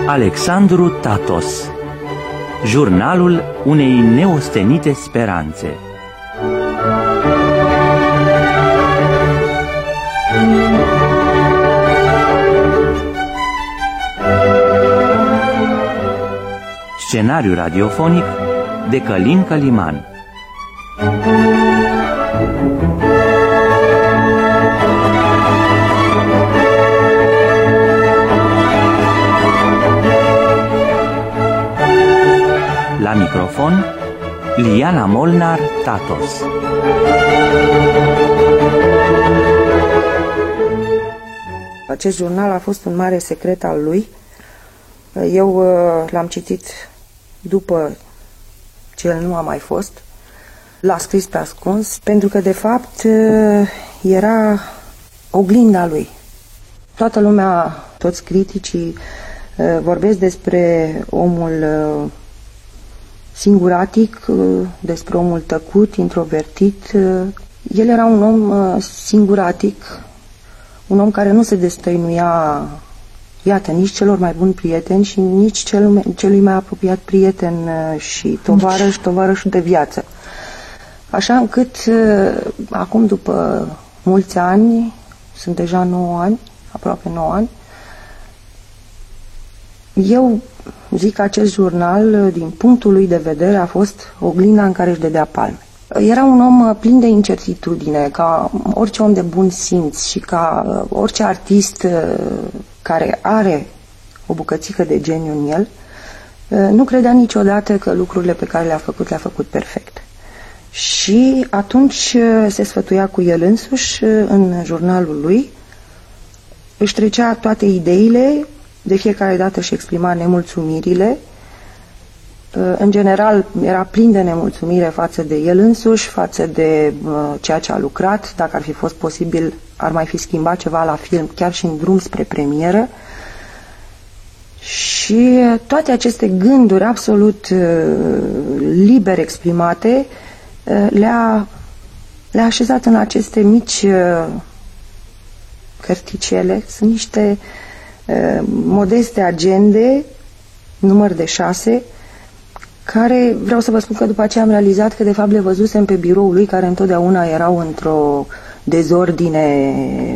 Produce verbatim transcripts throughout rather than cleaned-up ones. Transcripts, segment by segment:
Alexandru Tatos, jurnalul unei neostenite speranțe. Scenariu radiofonic de Călin Căliman. La microfon, Liana Molnar Tatos. Acest jurnal a fost un mare secret al lui. Eu l-am citit după ce el nu a mai fost. L-a scris pe ascuns, pentru că de fapt era oglinda lui. Toată lumea, toți criticii vorbesc despre omul singuratic, despre omul tăcut, introvertit. El era un om singuratic, un om care nu se destăinuia, iată, nici celor mai buni prieteni și nici cel, celui mai apropiat prieten și tovarăș, tovarășul de viață. Așa încât, acum, după mulți ani, sunt deja nouă ani, aproape nouă ani, eu zic că acest jurnal, din punctul lui de vedere, a fost oglinda în care își dădea palme. Era un om plin de incertitudine, ca orice om de bun simț și ca orice artist care are o bucățică de geniu în el, nu credea niciodată că lucrurile pe care le-a făcut, le-a făcut perfect. Și atunci se sfătuia cu el însuși în jurnalul lui, își trecea toate ideile, de fiecare dată își exprima nemulțumirile. În general era plin de nemulțumire față de el însuși, față de ceea ce a lucrat. Dacă ar fi fost posibil, ar mai fi schimbat ceva la film, chiar și în drum spre premieră. Și toate aceste gânduri absolut liber exprimate le-a, le-a așezat în aceste mici cărticele. Sunt niște modeste agende, număr de șase, care vreau să vă spun că după aceea am realizat că de fapt le văzusem pe biroul lui, care întotdeauna erau într-o dezordine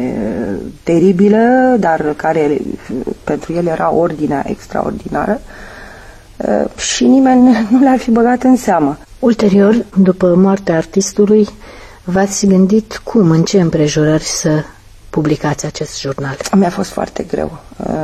teribilă, dar care pentru el era ordinea extraordinară și nimeni nu le-ar fi băgat în seamă. Ulterior, după moartea artistului, v-ați gândit cum, în ce împrejurări să publicați acest jurnal? Mi-a fost foarte greu.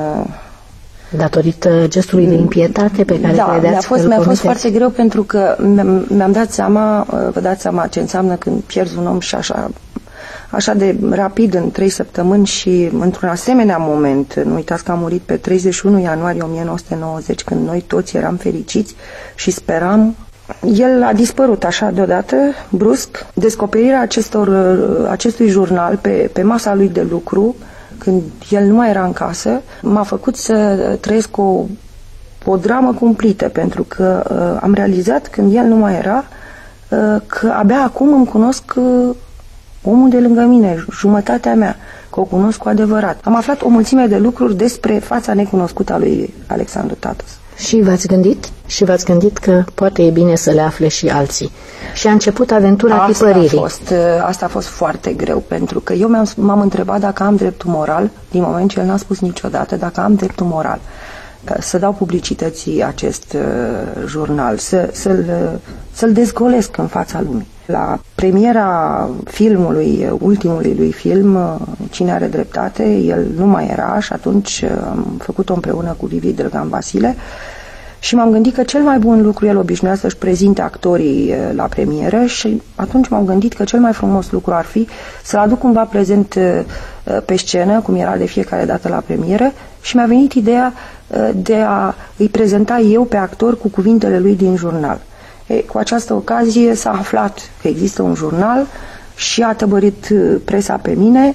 Datorită gestului de impietate pe care da, credeați mi-a fost, că mi-a fost foarte greu pentru că mi-am, mi-am dat seama, vă dați seama ce înseamnă când pierzi un om și așa, așa de rapid în trei săptămâni și într-un asemenea moment. Nu uitați că a murit pe treizeci și unu ianuarie o mie nouă sute nouăzeci, când noi toți eram fericiți și speram. El a dispărut așa deodată, brusc. Descoperirea acestor, acestui jurnal pe, pe masa lui de lucru, când el nu mai era în casă, m-a făcut să trăiesc o, o dramă cumplită, pentru că uh, am realizat, când el nu mai era, uh, că abia acum îmi cunosc uh, omul de lângă mine, jumătatea mea, că o cunosc cu adevărat. Am aflat o mulțime de lucruri despre fața necunoscută a lui Alexandru Tatos. Și v-ați gândit? Și v-ați gândit că poate e bine să le afle și alții. Și a început aventura asta tipăririi. A fost, asta a fost foarte greu, pentru că eu m-am, m-am întrebat dacă am dreptul moral, din moment ce el n-a spus niciodată, dacă am dreptul moral să dau publicității acest uh, jurnal, să, să-l, să-l dezgolesc în fața lumii. La premiera filmului, ultimului lui film, Cine are dreptate, el nu mai era și atunci am făcut-o împreună cu Vivi Drăgan Vasile și m-am gândit că cel mai bun lucru, el obișnuia să-și prezinte actorii la premieră și atunci m-am gândit că cel mai frumos lucru ar fi să-l aduc cumva prezent pe scenă, cum era de fiecare dată la premieră, și mi-a venit ideea de a îi prezenta eu pe actor cu cuvintele lui din jurnal. Ei, cu această ocazie s-a aflat că există un jurnal și a tăbărit presa pe mine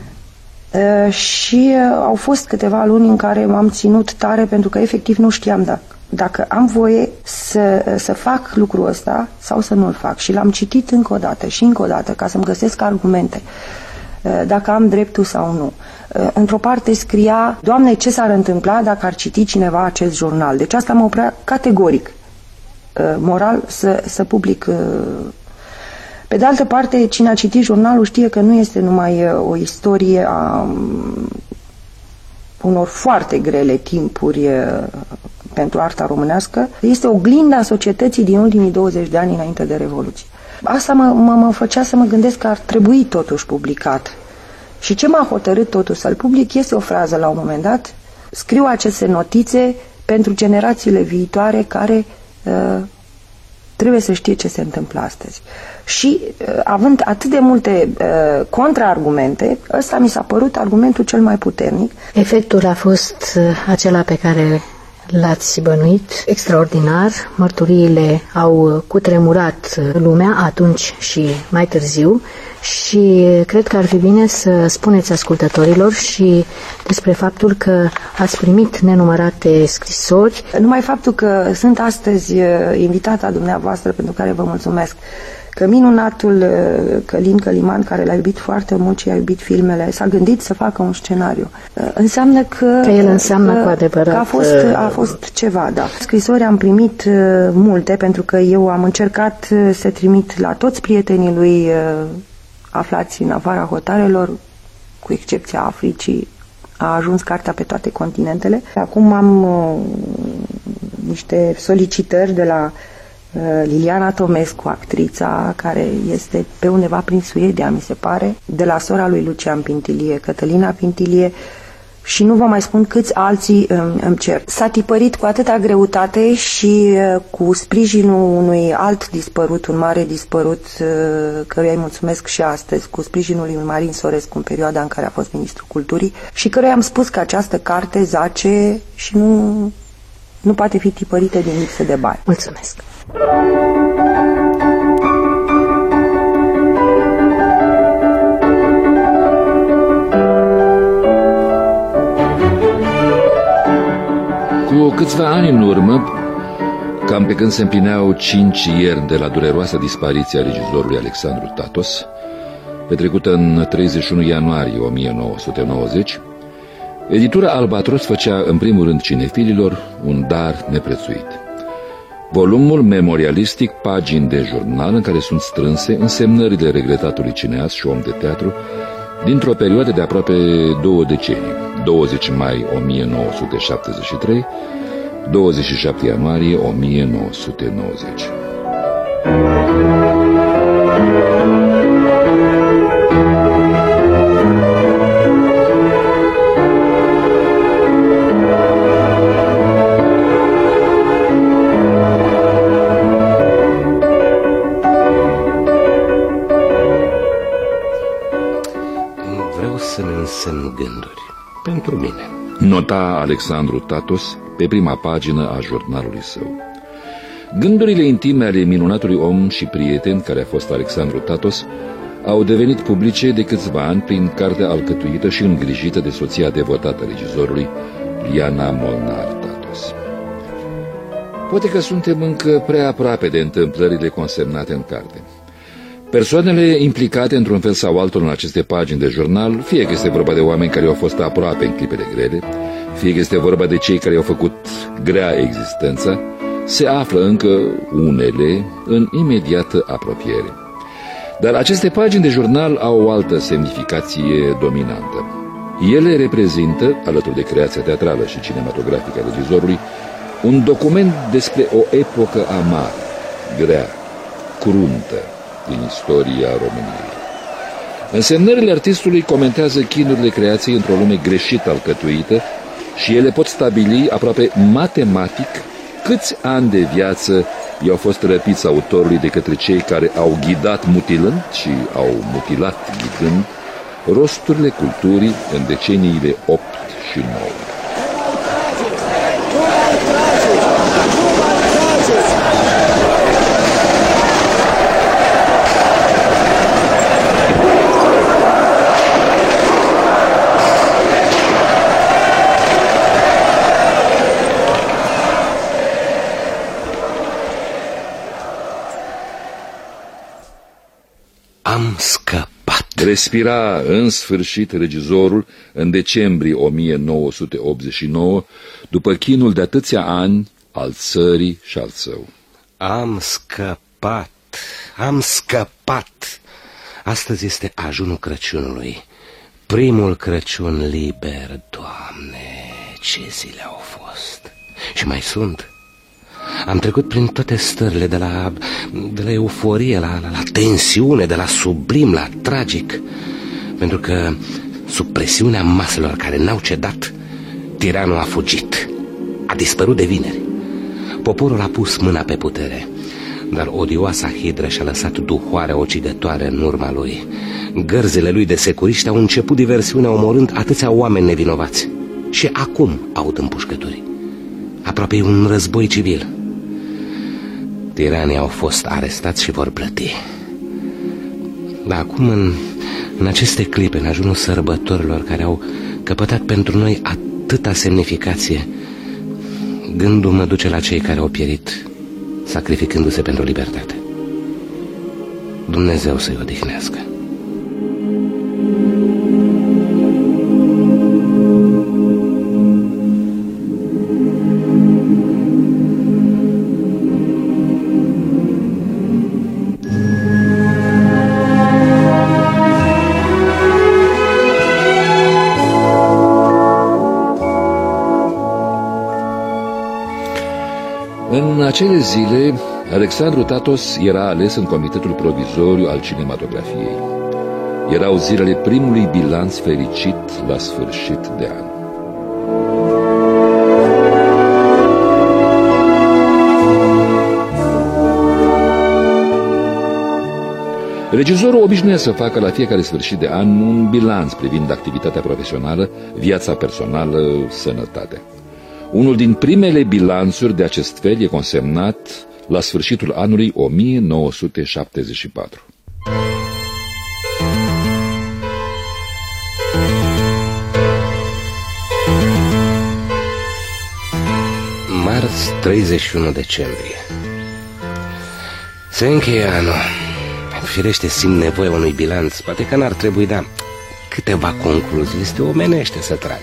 și au fost câteva luni în care m-am ținut tare, pentru că efectiv nu știam dacă, dacă am voie să, să fac lucrul ăsta sau să nu-l fac. Și l-am citit încă o dată și încă o dată ca să-mi găsesc argumente dacă am dreptul sau nu. Într-o parte scria: Doamne, ce s-ar întâmpla dacă ar citi cineva acest jurnal? Deci asta mă oprea categoric, moral, să, să public. Pe de altă parte, cine a citit jurnalul știe că nu este numai o istorie a unor foarte grele timpuri pentru arta românească, este oglinda societății din ultimii douăzeci de ani înainte de Revoluție. Asta mă, mă, mă făcea să mă gândesc că ar trebui totuși publicat. Și ce m-a hotărât totuși să-l public este o frază la un moment dat: scriu aceste notițe pentru generațiile viitoare care uh, trebuie să știe ce se întâmplă astăzi. Și uh, având atât de multe uh, contraargumente, ăsta mi s-a părut argumentul cel mai puternic. Efectul a fost uh, acela pe care l-ați bănuit, extraordinar. Mărturiile au cutremurat lumea atunci și mai târziu și cred că ar fi bine să spuneți ascultătorilor și despre faptul că ați primit nenumărate scrisori. Numai faptul că sunt astăzi invitata dumneavoastră, pentru care vă mulțumesc, că minunatul Călin Căliman, care l-a iubit foarte mult și a iubit filmele, s-a gândit să facă un scenariu. Înseamnă că... Că el înseamnă că, cu adevărat... Că a fost, a fost ceva, da. Scrisori am primit multe, pentru că eu am încercat să trimit la toți prietenii lui aflați în afara hotarelor, cu excepția Africii. A ajuns cartea pe toate continentele. Acum am uh, niște solicitări de la Liliana Tomescu, actrița, care este pe undeva prin Suedia, mi se pare, de la sora lui Lucian Pintilie, Cătălina Pintilie, și nu vă mai spun câți alții îmi, îmi cer. S-a tipărit cu atâta greutate și cu sprijinul unui alt dispărut, un mare dispărut, căruia îi mulțumesc și astăzi, cu sprijinul lui Marin Sorescu în perioada în care a fost ministrul culturii, și căruia am spus că această carte zace și nu, nu poate fi tipărită din lipsă de bani. Mulțumesc! Cu câțiva ani în urmă, cam pe când se împlineau cinci ierni de la dureroasa dispariție a regizorului Alexandru Tatos, petrecută în treizeci și unu ianuarie o mie nouă sute nouăzeci, editura Albatros făcea în primul rând cinefililor un dar neprețuit. Volumul memorialistic, pagini de jurnal în care sunt strânse însemnările regretatului cineast și om de teatru dintr-o perioadă de aproape două decenii, douăzeci mai o mie nouă sute șaptezeci și trei, douăzeci și șapte ianuarie o mie nouă sute nouăzeci. Semn gânduri pentru mine. Nota Alexandru Tatos pe prima pagină a jurnalului său. Gândurile intime ale minunatului om și prieten care a fost Alexandru Tatos au devenit publice de câțiva ani prin cartea alcătuită și îngrijită de soția devotată a regizorului, Liana Molnar Tatos. Poate că suntem încă prea aproape de întâmplările consemnate în carte. Persoanele implicate într-un fel sau altul în aceste pagini de jurnal, fie că este vorba de oameni care au fost aproape în clipele grele, fie că este vorba de cei care au făcut grea existența, se află încă unele în imediată apropiere. Dar aceste pagini de jurnal au o altă semnificație dominantă. Ele reprezintă, alături de creația teatrală și cinematografică a regizorului, un document despre o epocă amară, grea, cruntă, din istoria României. Însemnările artistului comentează chinurile creației într-o lume greșit alcătuită și ele pot stabili aproape matematic câți ani de viață i-au fost răpiți autorului de către cei care au ghidat mutilând și au mutilat ghidând rosturile culturii în deceniile opt și nouă. Am scăpat. Respira în sfârșit regizorul în decembrie o mie nouă sute optzeci și nouă, după chinul de atâția ani al țării și al său. Am scăpat, am scăpat. Astăzi este ajunul Crăciunului. Primul Crăciun liber, Doamne, ce zile au fost. Și mai sunt. Am trecut prin toate stările, de la, de la euforie, la, la, la tensiune, de la sublim, la tragic. Pentru că, sub presiunea maselor care n-au cedat, tiranul a fugit. A dispărut de vineri. Poporul a pus mâna pe putere, dar odioasa hidră și-a lăsat duhoarea ocigătoare în urma lui. Gărzile lui de securiști au început diversiunea, omorând atâția oameni nevinovați. Și acum aud împușcături. Aproape un război civil. Tiranii au fost arestați și vor plăti. Dar acum, în, în aceste clipe, în ajunul sărbătorilor care au căpătat pentru noi atâta semnificație, gândul mă duce la cei care au pierit sacrificându-se pentru libertate. Dumnezeu să-i odihnească. În acele zile, Alexandru Tatos era ales în Comitetul Provizoriu al Cinematografiei. Erau zilele primului bilanț fericit la sfârșit de an. Regizorul obișnuia să facă la fiecare sfârșit de an un bilanț privind activitatea profesională, viața personală, sănătatea. Unul din primele bilanțuri de acest fel e consemnat la sfârșitul anului o mie nouă sute șaptezeci și patru. Marți, treizeci și unu decembrie. Se încheie anul. Firește, simt nevoia unui bilanț. Poate că n-ar trebui, dar câteva concluzii este omenește să trag.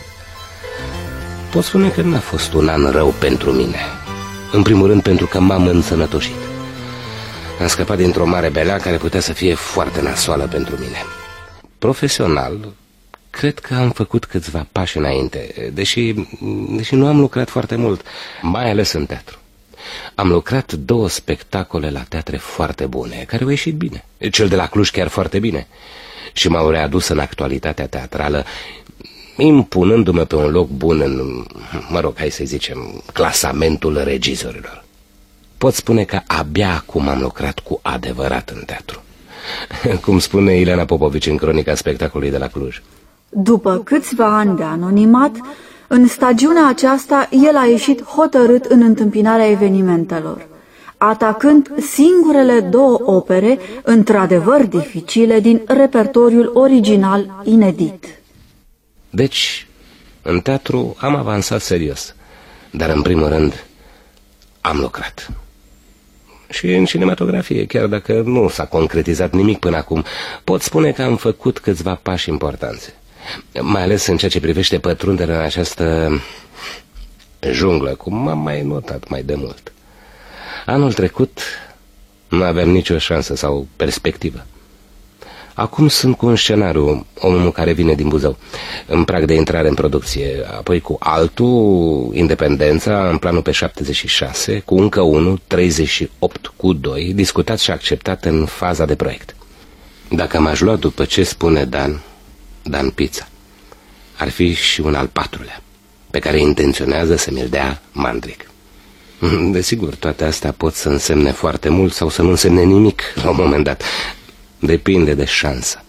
Pot spune că n-a fost un an rău pentru mine. În primul rând pentru că m-am însănătoșit. Am scăpat dintr-o mare belea care putea să fie foarte nasoală pentru mine. Profesional, cred că am făcut câțiva pași înainte, deși, deși nu am lucrat foarte mult, mai ales în teatru. Am lucrat două spectacole la teatre foarte bune, care au ieșit bine. Cel de la Cluj chiar foarte bine. Și m-au readus în actualitatea teatrală, impunându-mă pe un loc bun în, mă rog, hai să zicem, clasamentul regizorilor. Pot spune că abia acum am lucrat cu adevărat în teatru. Cum spune Ileana Popovici în cronica spectacolului de la Cluj. După câțiva ani de anonimat, în stagiunea aceasta el a ieșit hotărât în întâmpinarea evenimentelor, atacând singurele două opere, într-adevăr dificile, din repertoriul original inedit. Deci, în teatru am avansat serios, dar în primul rând am lucrat. Și în cinematografie, chiar dacă nu s-a concretizat nimic până acum, pot spune că am făcut câțiva pași importanți. Mai ales în ceea ce privește pătrunderea în această junglă, cum am mai notat mai de mult. Anul trecut nu aveam nicio șansă sau perspectivă. Acum sunt cu un scenariu, omul care vine din Buzău, în prag de intrare în producție, apoi cu altul, Independența, în planul pe șaptezeci și șase, cu încă unul, treizeci și opt cu doi, discutat și acceptat în faza de proiect. Dacă m-aș lua după ce spune Dan, Dan Pizza, ar fi și un al patrulea, pe care intenționează să mi-l dea Mandric. Desigur, toate astea pot să însemne foarte mult sau să nu însemne nimic la un moment dat. Depinde de șansă.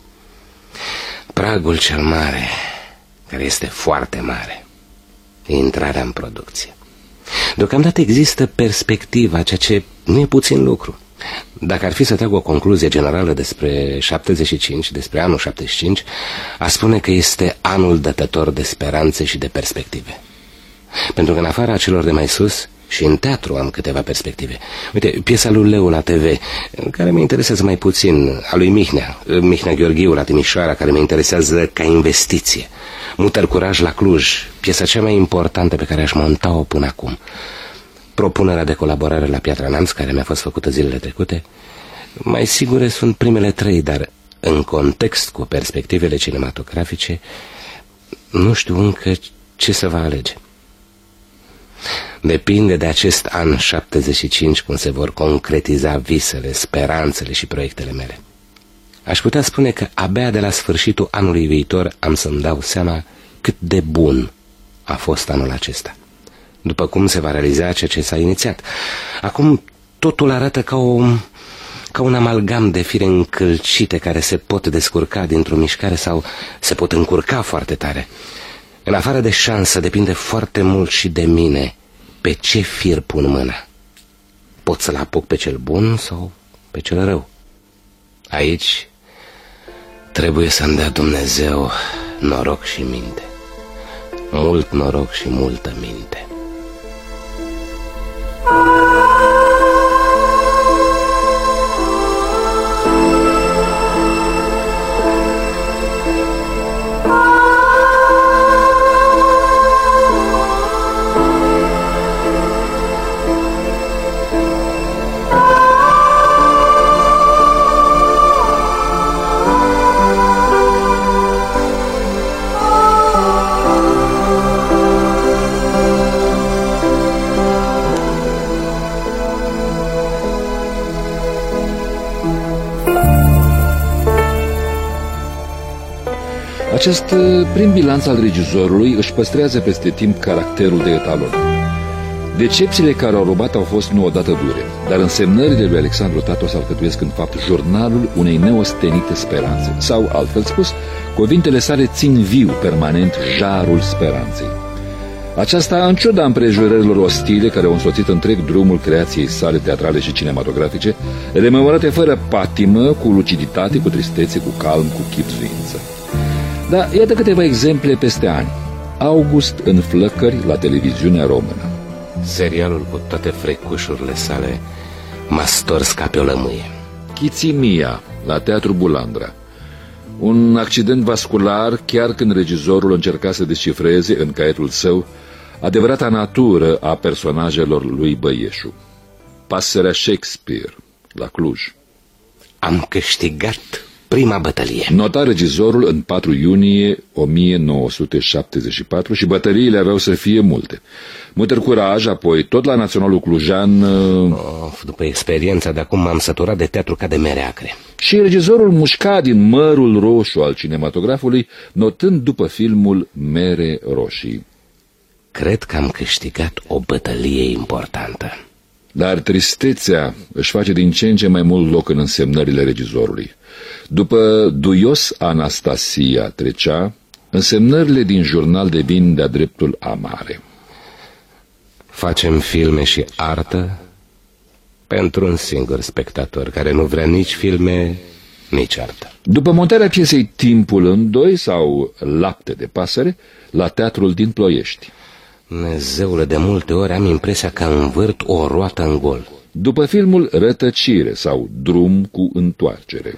Pragul cel mare, care este foarte mare, e intrarea în producție. Deocamdată există perspectiva, ceea ce nu e puțin lucru. Dacă ar fi să trag o concluzie generală despre șaptezeci și cinci, despre anul șaptezeci și cinci, aș spune că este anul dătător de speranțe și de perspective. Pentru că în afara celor de mai sus, Și în teatru am câteva perspective. Uite, piesa lui Leu la T V, care mă interesează mai puțin, a lui Mihnea, Mihnea Gheorghiu la Timișoara, care mă interesează ca investiție. Mutăr Curaj la Cluj, piesa cea mai importantă pe care aș monta-o până acum. Propunerea de colaborare la Piatra Neamț, care mi-a fost făcută zilele trecute. Mai sigure sunt primele trei, dar în context cu perspectivele cinematografice, nu știu încă ce să va alege. Depinde de acest an șaptezeci și cinci cum se vor concretiza visele, speranțele și proiectele mele. Aș putea spune că abia de la sfârșitul anului viitor am să-mi dau seama cât de bun a fost anul acesta, după cum se va realiza ceea ce s-a inițiat. Acum totul arată ca o... ca un amalgam de fire încălcite care se pot descurca dintr-o mișcare sau se pot încurca foarte tare. În afară de șansă, depinde foarte mult și de mine pe ce fir pun mâna. Pot să-l apuc pe cel bun sau pe cel rău. Aici trebuie să-mi dea Dumnezeu noroc și minte. Mult noroc și multă minte. Acest prim bilanț al regizorului își păstrează peste timp caracterul de etalon. Decepțiile care au robat au fost nu odată dure, dar însemnările lui Alexandru Tatos alcătuiesc în fapt jurnalul unei neostenite speranțe, sau, altfel spus, cuvintele sale țin viu permanent jarul speranței. Aceasta în ciuda împrejurărilor ostile care au însoțit întreg drumul creației sale teatrale și cinematografie, rememorate fără patimă, cu luciditate, cu tristețe, cu calm, cu chibzuință. Dar iată câteva exemple peste ani. August în flăcări la televiziunea română. Serialul cu toate frecușurile sale m-a stors ca pe o lămâie. Chițimia la Teatru Bulandra. Un accident vascular chiar când regizorul încerca să descifreze în caietul său adevărata natură a personajelor lui Băieșu. Pasărea Shakespeare la Cluj. Am câștigat prima bătălie. Nota regizorul în patru iunie o mie nouă sute șaptezeci și patru și bătăliile aveau să fie multe. Mutăr Curaj, apoi tot la Naționalul Clujan. Of, după experiența de acum m-am săturat de teatru ca de mere acre. Și regizorul mușca din mărul roșu al cinematografului, notând după filmul Mere Roșii. Cred că am câștigat o bătălie importantă. Dar tristețea își face din ce în ce mai mult loc în însemnările regizorului. După Duios Anastasia trecea, însemnările din jurnal devin de-a dreptul amare. Facem filme și artă pentru un singur spectator care nu vrea nici filme, nici artă. După montarea piesei Timpul în doi sau Lapte de pasăre la Teatrul din Ploiești. Dumnezeule, de multe ori am impresia că învârt o roată în gol. După filmul Rătăcire sau Drum cu întoarcere.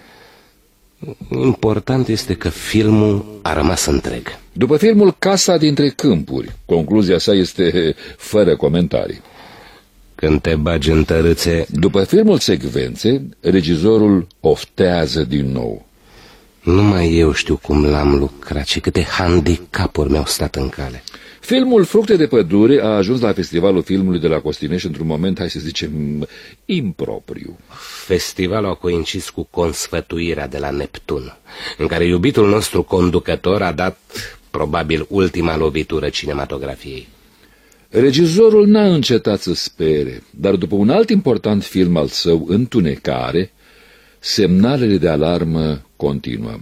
Important este că filmul a rămas întreg. După filmul Casa dintre câmpuri, concluzia sa este fără comentarii. Când te bagi în tărâțe... După filmul Secvențe, regizorul oftează din nou. Numai eu știu cum l-am lucrat și câte handicapuri mi-au stat în cale. Filmul Fructe de pădure a ajuns la Festivalul Filmului de la Costinești într-un moment, hai să zicem, impropriu. Festivalul a coincis cu consfătuirea de la Neptun, în care iubitul nostru conducător a dat probabil ultima lovitură cinematografiei. Regizorul n-a încetat să spere, dar după un alt important film al său, Întunecare, semnalele de alarmă continuă.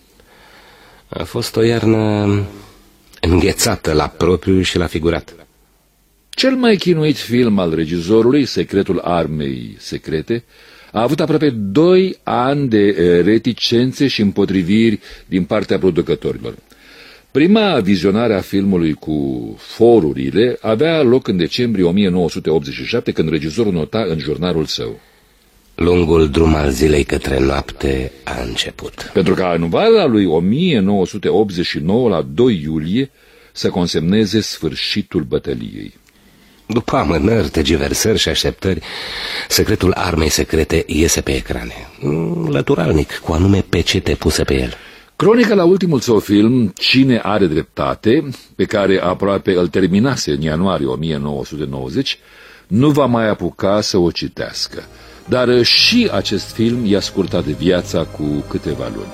A fost o iarnă înghețată la propriu și la figurat. Cel mai chinuit film al regizorului, Secretul Armei Secrete, a avut aproape doi ani de reticențe și împotriviri din partea producătorilor. Prima vizionare a filmului cu forurile avea loc în decembrie o mie nouă sute optzeci și șapte, când regizorul nota în jurnalul său: lungul drum al zilei către noapte a început. Pentru ca în vara lui o mie nouă sute optzeci și nouă, la doi iulie, să consemneze sfârșitul bătăliei. După amânări, tergiversări și așteptări, secretul armei secrete iese pe ecrane, lăturalnic, cu anume pecete puse pe el. Cronica la ultimul său film, Cine are dreptate, pe care aproape îl terminase în ianuarie o mie nouă sute nouăzeci, nu va mai apuca să o citească. Dar și acest film i-a scurtat viața cu câteva luni.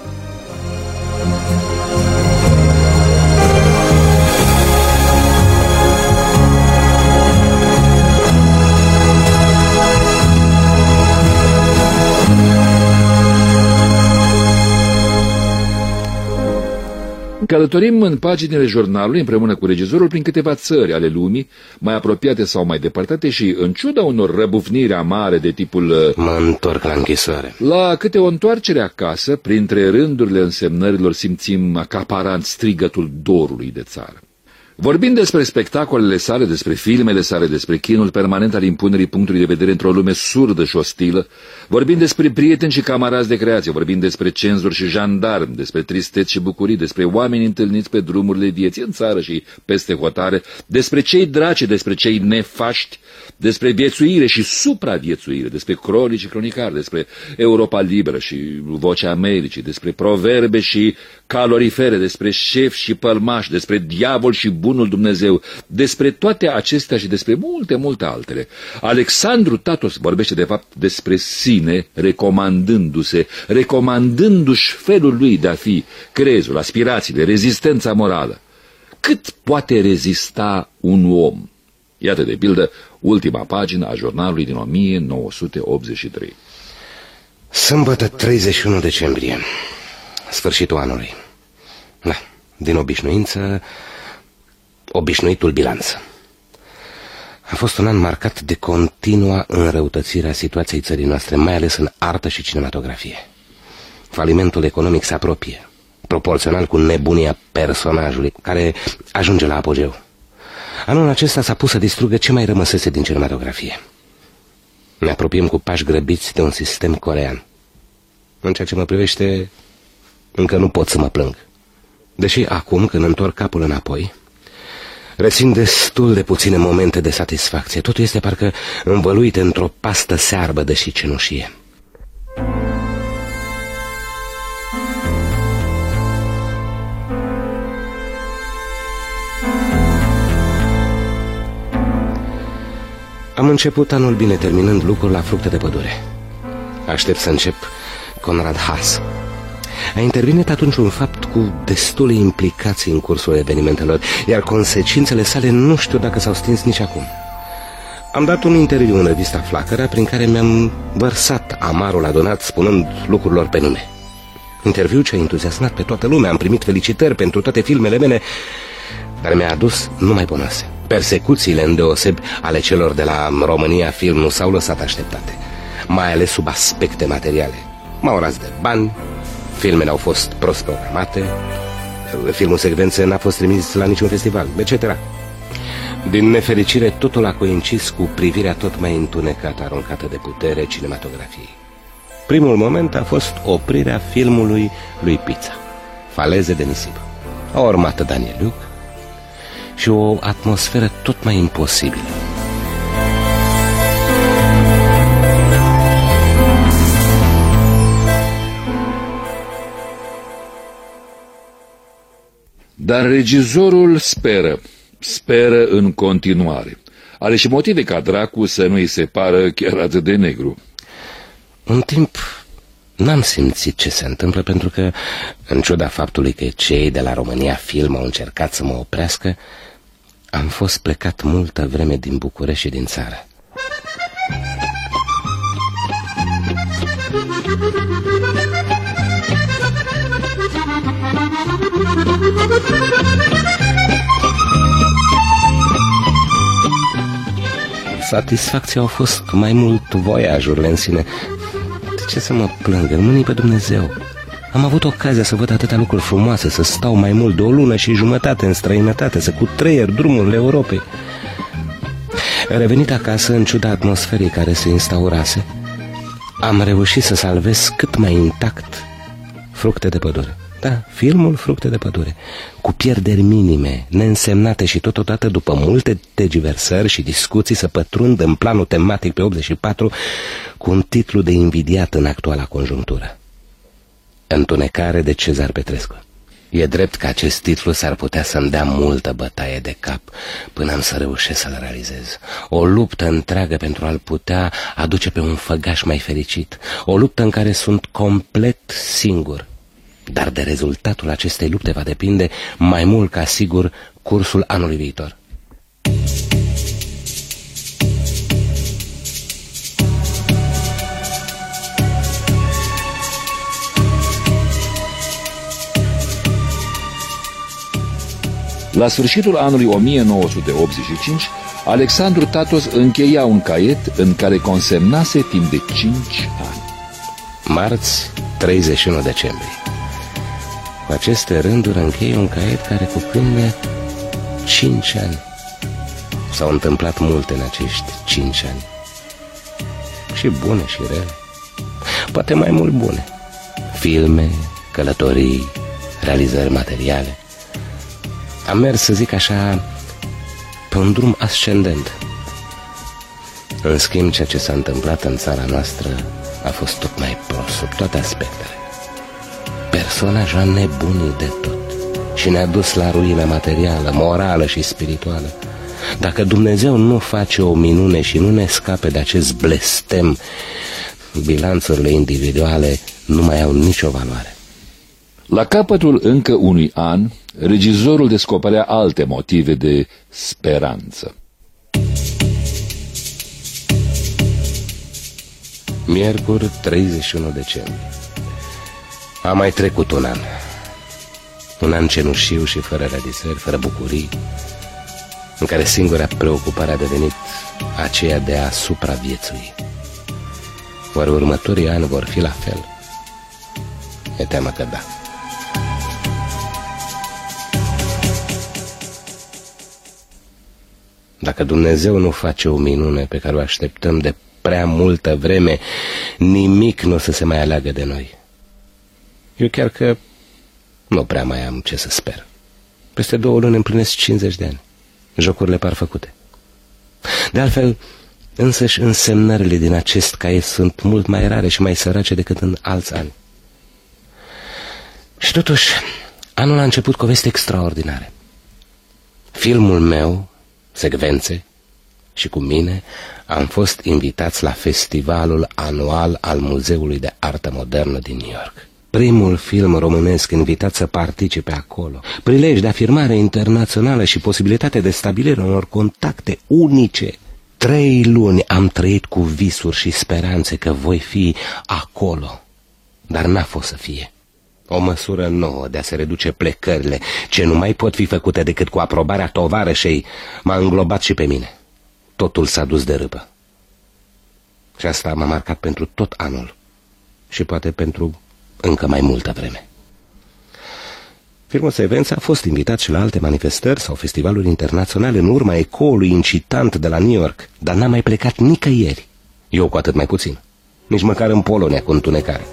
Călătorim în paginile jurnalului împreună cu regizorul prin câteva țări ale lumii, mai apropiate sau mai depărtate, și, în ciuda unor răbufniri amare de tipul mă întorc la închisoare, la câte o întoarcere acasă, printre rândurile însemnărilor simțim acaparant strigătul dorului de țară. Vorbind despre spectacolele sale, despre filmele sale, despre chinul permanent al impunerii punctului de vedere într-o lume surdă și ostilă, vorbind despre prieteni și camarazi de creație, vorbind despre cenzori și jandarmi, despre tristeți și bucurii, despre oameni întâlniți pe drumurile vieții în țară și peste hotare, despre cei draci, despre cei nefaști, despre viețuire și supraviețuire, despre cronici și cronicari, despre Europa liberă și Vocea Americii, despre proverbe și calorifere, despre șefi și pălmași, despre diavol și bunul Dumnezeu, despre toate acestea și despre multe, multe altele. Alexandru Tatos vorbește de fapt despre sine, recomandându-se, recomandându-și felul lui de a fi, crezul, aspirațiile, rezistența morală. Cât poate rezista un om? Iată, de pildă, ultima pagină a jurnalului din o mie nouă sute optzeci și trei. Sâmbătă, treizeci și unu decembrie, sfârșitul anului. Da, din obișnuință, obișnuitul bilanț. A fost un an marcat de continua înrăutățire a situației țării noastre, mai ales în artă și cinematografie. Falimentul economic se apropie, proporțional cu nebunia personajului, care ajunge la apogeu. Anul acesta s-a pus să distrugă ce mai rămăsese din cinematografie. Ne apropiem cu pași grăbiți de un sistem corean. În ceea ce mă privește, încă nu pot să mă plâng. Deși acum, când întorc capul înapoi, rețin destul de puține momente de satisfacție. Totul este parcă învăluit într-o pastă searbădă și cenușie. Am început anul bine, terminând lucrul la Fructe de pădure. Aștept să încep Conrad Haas. A intervenit atunci un fapt cu destule implicații în cursul evenimentelor, iar consecințele sale nu știu dacă s-au stins nici acum. Am dat un interviu în revista Flacăra, prin care mi-am vărsat amarul adunat, spunând lucrurilor pe nume. Interviu ce a entuziasmat pe toată lumea, am primit felicitări pentru toate filmele mele, dar mi-a adus numai bonoase. Persecuțiile îndeosebi ale celor de la România Film nu s-au lăsat așteptate, mai ales sub aspecte materiale. M-au ras de bani, filmele au fost prost programate, filmul secvență n-a fost trimis la niciun festival, et cetera. Din nefericire, totul a coincis cu privirea tot mai întunecată aruncată de putere cinematografiei. Primul moment a fost oprirea filmului lui Pizza, Faleze de nisip. A urmat Danieliuc și o atmosferă tot mai imposibilă. Dar regizorul speră, speră în continuare. Are și motive ca dracu să nu-i se pară chiar atât de negru. Un timp n-am simțit ce se întâmplă, pentru că, în ciuda faptului că cei de la România Film au încercat să mă oprească, am fost plecat multă vreme din București și din țară. Satisfacția au fost mai mult voiajurile în sine. De ce să mă plâng? Îl mâni pe Dumnezeu. Am avut ocazia să văd atâtea lucruri frumoase, să stau mai mult de o lună și jumătate în străinătate, să cutreier drumurile Europei. Revenit acasă, în ciuda atmosferei care se instaurase, am reușit să salvez cât mai intact Fructe de pădure. Da, filmul Fructe de pădure, cu pierderi minime, neînsemnate și totodată după multe tergiversări și discuții să pătrund în planul tematic pe optzeci și patru cu un titlu de invidiat în actuala conjunctură: Întunecare de Cezar Petrescu. E drept că acest titlu s-ar putea să-mi dea multă bătaie de cap până am să reușesc să-l realizez. O luptă întreagă pentru a-l putea aduce pe un făgaș mai fericit. O luptă în care sunt complet singur. Dar de rezultatul acestei lupte va depinde mai mult ca sigur cursul anului viitor. La sfârșitul anului o mie nouă sute optzeci și cinci, Alexandru Tatos încheia un caiet în care consemnase timp de cinci ani. Marți, treizeci și unu decembrie. Cu aceste rânduri închei un caiet care cuprinde cinci ani. S-au întâmplat multe în acești cinci ani. Și bune și rele. Poate mai mult bune. Filme, călătorii, realizări materiale. Am mers, să zic așa, pe un drum ascendent. În schimb, ceea ce s-a întâmplat în țara noastră a fost tot mai prost, sub toate aspectele. Personajul a nebunit de tot și ne-a dus la ruină materială, morală și spirituală. Dacă Dumnezeu nu face o minune și nu ne scape de acest blestem, bilanțurile individuale nu mai au nicio valoare. La capătul încă unui an, regizorul descoperea alte motive de speranță. Miercuri, treizeci și unu decembrie. A mai trecut un an. Un an cenușiu și fără realizări, fără bucurii, în care singura preocupare a devenit aceea de a supraviețui. Oare următorii ani vor fi la fel? E teamă că da. Dacă Dumnezeu nu face o minune pe care o așteptăm de prea multă vreme, nimic nu o să se mai aleagă de noi. Eu chiar că nu prea mai am ce să sper. Peste două luni împlinesc cincizeci de ani. Jocurile par făcute. De altfel, însăși însemnările din acest caiet sunt mult mai rare și mai sărace decât în alți ani. Și totuși, anul a început cu veste extraordinare. Filmul meu, Secvențe, și cu mine am fost invitați la festivalul anual al Muzeului de Artă Modernă din New York. Primul film românesc invitat să participe acolo. Prilej de afirmare internațională și posibilitate de stabilire unor contacte unice. Trei luni am trăit cu visuri și speranțe că voi fi acolo, dar n-a fost să fie. O măsură nouă de a se reduce plecările, ce nu mai pot fi făcute decât cu aprobarea tovarășei, m-a înglobat și pe mine. Totul s-a dus de râpă. Și asta m-a marcat pentru tot anul și poate pentru încă mai multă vreme. Filmul Secvențe a fost invitat și la alte manifestări sau festivaluri internaționale în urma ecoului incitant de la New York, dar n-a mai plecat nicăieri. Eu cu atât mai puțin. Nici măcar în Polonia cu Întunecare.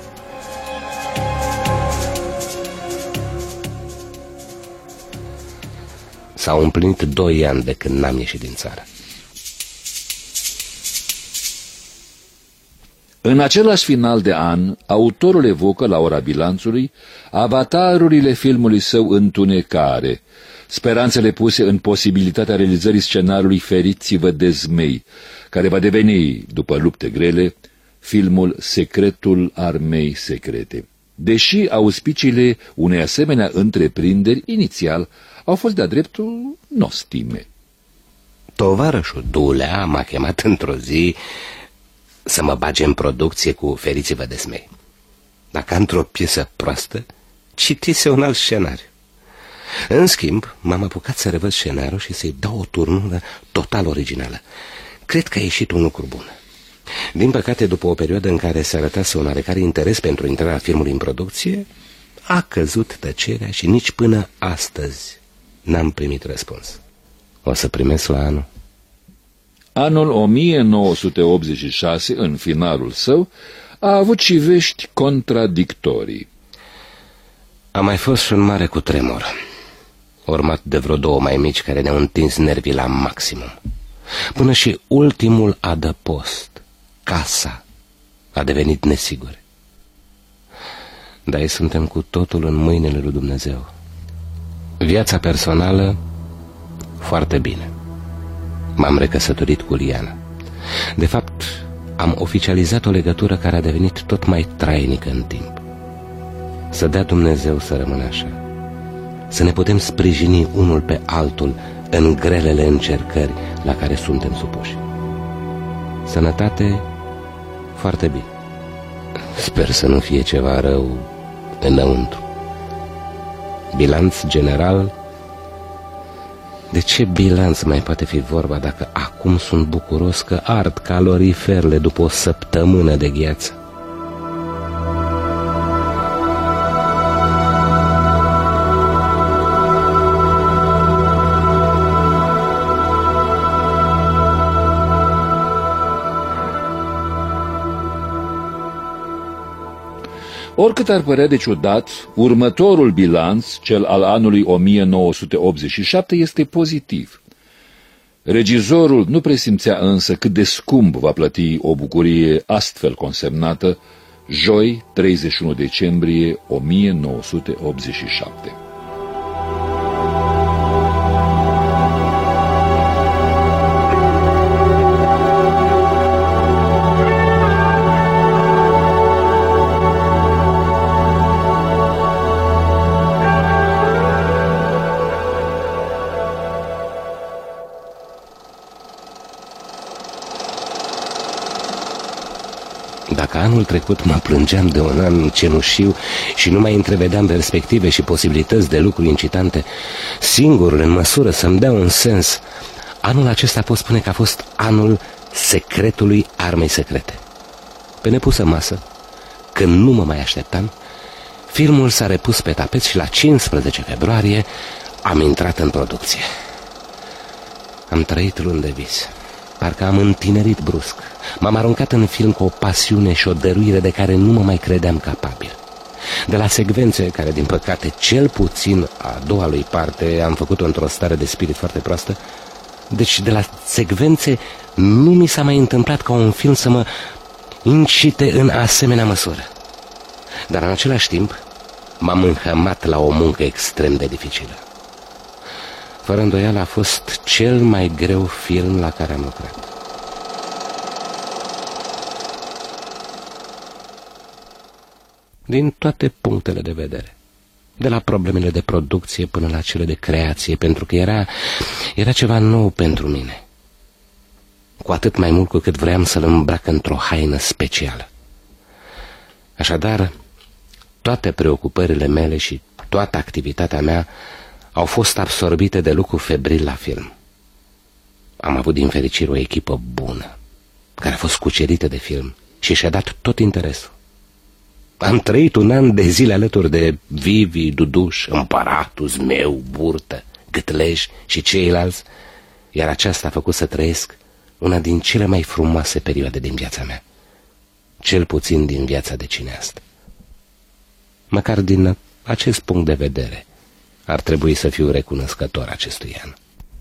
S-au împlinit doi ani de când n-am ieșit din țară. În același final de an, autorul evocă la ora bilanțului avatarurile filmului său Întunecare, speranțele puse în posibilitatea realizării scenariului Feriți-vă de zmei, care va deveni, după lupte grele, filmul Secretul Armei Secrete. Deși auspiciile unei asemenea întreprinderi inițial au fost de-a dreptul nostime. Tovarășul Dulea m-a chemat într-o zi să mă bage în producție cu Feriți-vă de zmei. Dacă într-o piesă proastă, citise un alt scenariu. În schimb, m-am apucat să revăd scenariul și să-i dau o turnură total originală. Cred că a ieșit un lucru bun. Din păcate, după o perioadă în care se arătase un oarecare interes pentru intrarea filmului în producție, a căzut tăcerea și nici până astăzi n-am primit răspuns. O să primesc la anul. Anul o mie nouă sute optzeci și șase, în finalul său, a avut și vești contradictorii. A mai fost și un mare cutremur, urmat de vreo două mai mici care ne-au întins nervii la maximum. Până și ultimul adăpost, casa, a devenit nesigur. Dar suntem cu totul în mâinile lui Dumnezeu. Viața personală, foarte bine. M-am recăsătorit cu Liana. De fapt, am oficializat o legătură care a devenit tot mai trainică în timp. Să dea Dumnezeu să rămână așa. Să ne putem sprijini unul pe altul în grelele încercări la care suntem supuși. Sănătate, foarte bine. Sper să nu fie ceva rău înăuntru. Bilanț general. De ce bilanț mai poate fi vorba dacă acum sunt bucuros că ard caloriferele după o săptămână de gheață? Oricât ar părea de ciudat, următorul bilanț, cel al anului o mie nouă sute optzeci și șapte, este pozitiv. Regizorul nu presimțea însă cât de scump va plăti o bucurie astfel consemnată, joi, treizeci și unu decembrie o mie nouă sute optzeci și șapte. Dacă anul trecut mă plângeam de un an cenușiu și nu mai întrevedeam perspective și posibilități de lucruri incitante, singurul în măsură să-mi dea un sens, anul acesta pot spune că a fost anul secretului armei secrete. Pe nepusă masă, când nu mă mai așteptam, filmul s-a repus pe tapet și la cincisprezece februarie am intrat în producție. Am trăit luni de vis. Parcă am întinerit brusc. M-am aruncat în film cu o pasiune și o dăruire de care nu mă mai credeam capabil. De la secvențe, care din păcate cel puțin a doua lui parte am făcut-o într-o stare de spirit foarte proastă, deci de la secvențe nu mi s-a mai întâmplat ca un film să mă incite în asemenea măsură. Dar în același timp m-am înhămat la o muncă extrem de dificilă. Fără îndoială a fost cel mai greu film la care am lucrat. Din toate punctele de vedere. De la problemele de producție până la cele de creație, pentru că era, era ceva nou pentru mine. Cu atât mai mult cu cât vreau să-l îmbrac într-o haină specială. Așadar, toate preocupările mele și toată activitatea mea au fost absorbite de lucru febril la film. Am avut din fericire o echipă bună, care a fost cucerită de film și și-a dat tot interesul. Am trăit un an de zile alături de Vivi, Duduș, Împăratul, Zmeu, Burtă, Gâtlej și ceilalți, iar aceasta a făcut să trăiesc una din cele mai frumoase perioade din viața mea, cel puțin din viața de cineast. Măcar din acest punct de vedere ar trebui să fiu recunoscător acestui an.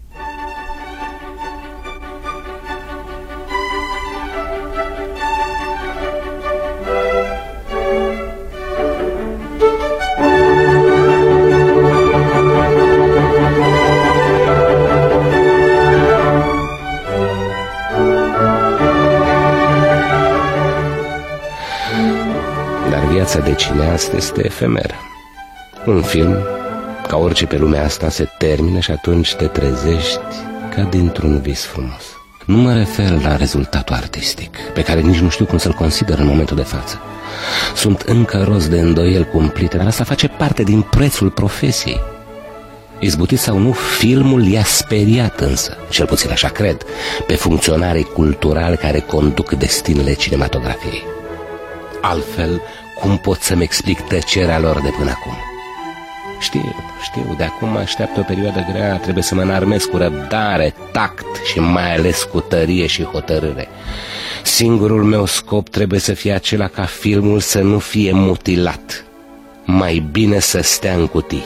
Dar viața de cineast este efemeră. Un film, ca orice pe lumea asta, se termină și atunci te trezești ca dintr-un vis frumos. Nu mă refer la rezultatul artistic, pe care nici nu știu cum să-l consider în momentul de față. Sunt încă roz de îndoieli cumplite, dar asta face parte din prețul profesiei. Izbutit sau nu, filmul i-a speriat însă, cel puțin așa cred, pe funcționarii culturali care conduc destinele cinematografiei. Altfel, cum pot să-mi explic tăcerea lor de până acum. Știu, știu, de acum mă așteaptă o perioadă grea, trebuie să mă înarmez cu răbdare, tact și mai ales cu tărie și hotărâre. Singurul meu scop trebuie să fie acela ca filmul să nu fie mutilat. Mai bine să stea în cutii.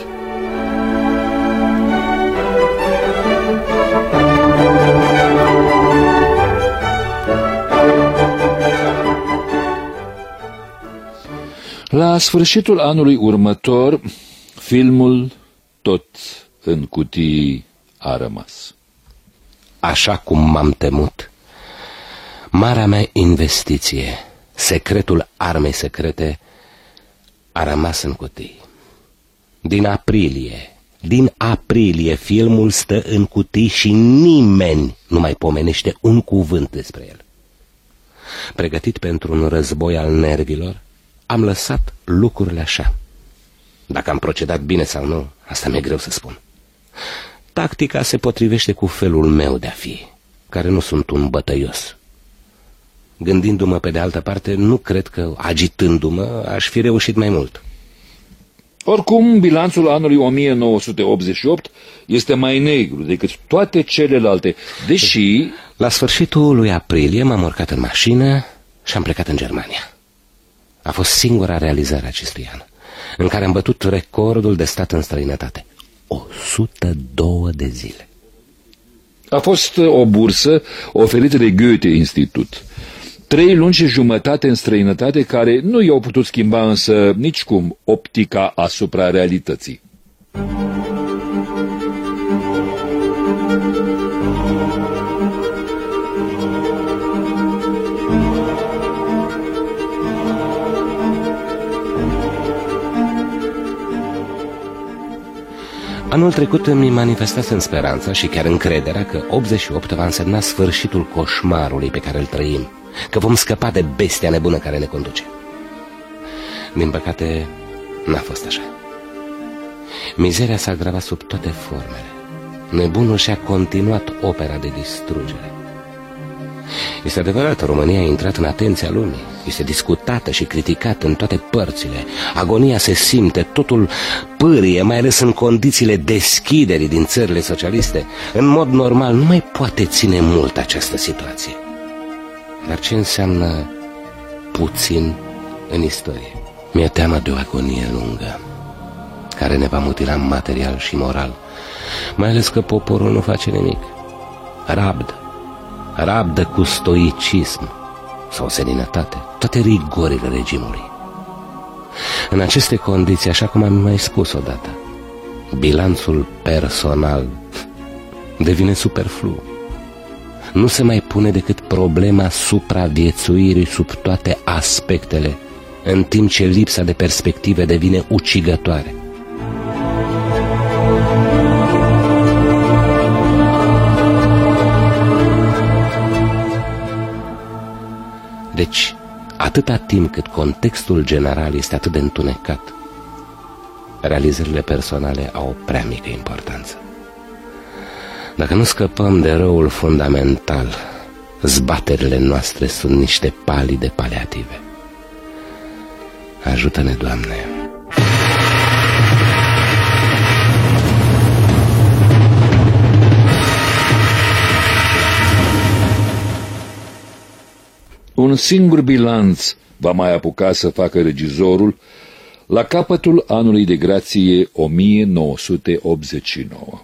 La sfârșitul anului următor, filmul tot în cutii a rămas. Așa cum m-am temut, marea mea investiție, secretul armei secrete, a rămas în cutii. Din aprilie, din aprilie, filmul stă în cutii și nimeni nu mai pomenește un cuvânt despre el. Pregătit pentru un război al nervilor, am lăsat lucrurile așa. Dacă am procedat bine sau nu, asta mi-e greu să spun. Tactica se potrivește cu felul meu de a fi, care nu sunt un bătăios. Gândindu-mă pe de altă parte, nu cred că, agitându-mă, aș fi reușit mai mult. Oricum, bilanțul anului o mie nouă sute optzeci și opt este mai negru decât toate celelalte, deși... La sfârșitul lui aprilie m-am urcat în mașină și am plecat în Germania. A fost singura realizare a acestui an, în care am bătut recordul de stat în străinătate. o sută doi de zile. A fost o bursă oferită de Goethe Institut. Trei luni și jumătate în străinătate care nu i-au putut schimba însă nicicum optica asupra realității. Anul trecut îmi manifestasem speranța și chiar încrederea că optzeci și opt va însemna sfârșitul coșmarului pe care îl trăim, că vom scăpa de bestia nebună care ne conduce. Din păcate, n-a fost așa. Mizeria s-a agravat sub toate formele. Nebunul și-a continuat opera de distrugere. Este adevărat, România a intrat în atenția lumii. Este discutată și criticată în toate părțile. Agonia se simte, totul pârie, mai ales în condițiile deschiderii din țările socialiste. În mod normal nu mai poate ține mult această situație. Dar ce înseamnă puțin în istorie? Mi-e teamă de o agonie lungă, care ne va mutila material și moral, mai ales că poporul nu face nimic. Rabdă, rabdă cu stoicism sau seninătate toate rigorile regimului. În aceste condiții, așa cum am mai spus odată, bilanțul personal devine superflu. Nu se mai pune decât problema supraviețuirii sub toate aspectele, în timp ce lipsa de perspective devine ucigătoare. Deci, atâta timp cât contextul general este atât de întunecat, realizările personale au o prea mică importanță. Dacă nu scăpăm de răul fundamental, zbaterile noastre sunt niște palide paliative. Ajută-ne, Doamne! Un singur bilanț va mai apuca să facă regizorul la capătul anului de grație o mie nouă sute optzeci și nouă.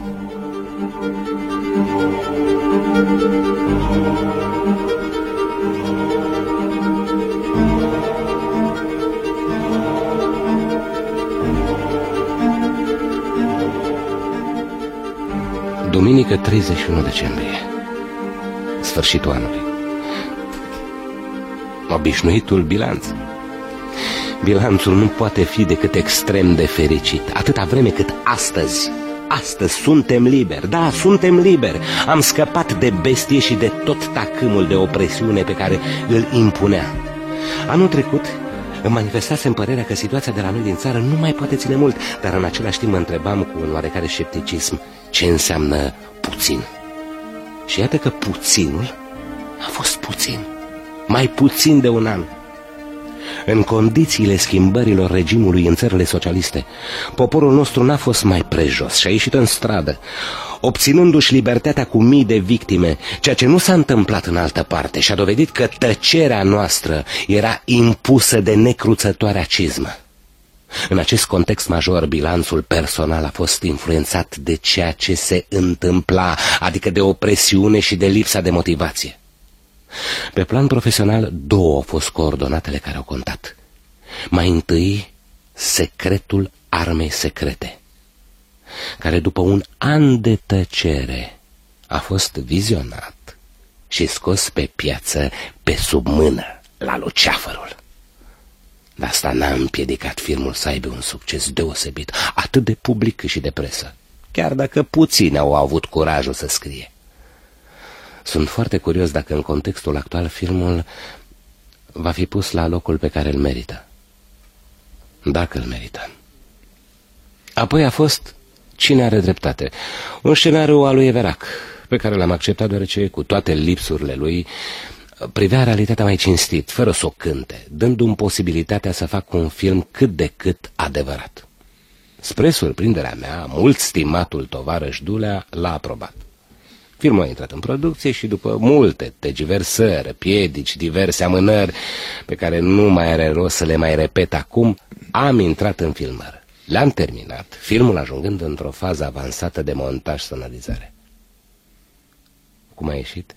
Duminică treizeci și unu decembrie, sfârșitul anului. Obișnuitul bilanț. Bilanțul nu poate fi decât extrem de fericit, atâta vreme cât astăzi, astăzi suntem liberi, da, suntem liberi. Am scăpat de bestie și de tot tacâmul de opresiune pe care îl impunea. Anul trecut îmi manifestasem părerea că situația de la noi din țară nu mai poate ține mult, dar în același timp mă întrebam cu un oarecare scepticism ce înseamnă puțin. Și iată că puținul a fost puțin. Mai puțin de un an. În condițiile schimbărilor regimului în țările socialiste, poporul nostru n-a fost mai prejos și a ieșit în stradă, obținându-și libertatea cu mii de victime, ceea ce nu s-a întâmplat în altă parte, și a dovedit că tăcerea noastră era impusă de necruțătoarea cizmă. În acest context major, bilanțul personal a fost influențat de ceea ce se întâmpla, adică de opresiune și de lipsa de motivație. Pe plan profesional, două au fost coordonatele care au contat. Mai întâi, secretul armei secrete, care după un an de tăcere a fost vizionat și scos pe piață pe sub mână la Luceafărul. Dar asta n-a împiedicat filmul să aibă un succes deosebit, atât de public cât și de presă, chiar dacă puțini au avut curajul să scrie. Sunt foarte curios dacă în contextul actual filmul va fi pus la locul pe care îl merită. Dacă îl merită. Apoi a fost Cine are dreptate, un scenariu al lui Everac, pe care l-am acceptat deoarece, cu toate lipsurile lui, privea realitatea mai cinstit, fără să o cânte, dându-mi posibilitatea să fac un film cât de cât adevărat. Spre surprinderea mea, mult stimatul tovarăș Dulea l-a aprobat. Filmul a intrat în producție și după multe tergiversări, piedici, diverse amânări, pe care nu mai are rost să le mai repet acum, am intrat în filmări. Le-am terminat, filmul ajungând într-o fază avansată de montaj-sonorizare. Cum a ieșit?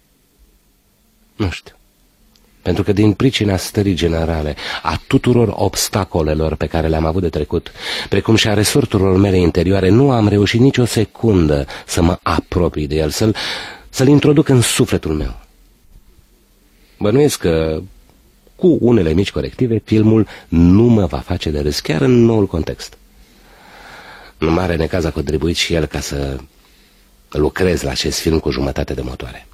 Nu știu. Pentru că din pricina stării generale, a tuturor obstacolelor pe care le-am avut de trecut, precum și a resorturilor mele interioare, nu am reușit nicio secundă să mă apropii de el, să-l, să-l introduc în sufletul meu. Bănuiesc că, cu unele mici corective, filmul nu mă va face de râs, chiar în noul context. În mare necaz a contribuit și el ca să lucrez la acest film cu jumătate de motoare.